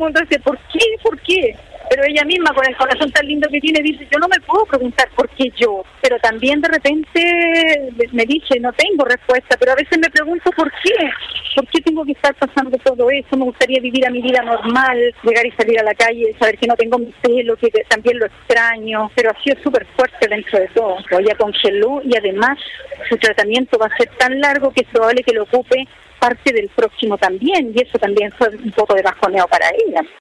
mundo dice, ¿por qué? ¿Por qué? Pero ella misma, con el corazón tan lindo que tiene, dice, yo no me puedo preguntar por qué yo. Pero también de repente me dice, no tengo respuesta, pero a veces me pregunto por qué. ¿Por qué tengo que estar pasando todo eso? Me gustaría vivir a mi vida normal, llegar y salir a la calle, saber que no tengo mi pelo, que también lo extraño. Pero ha sido súper fuerte dentro de todo. Ella congeló y además su tratamiento va a ser tan largo que es probable que lo ocupe parte del próximo también. Y eso también fue un poco de bajoneo para ella.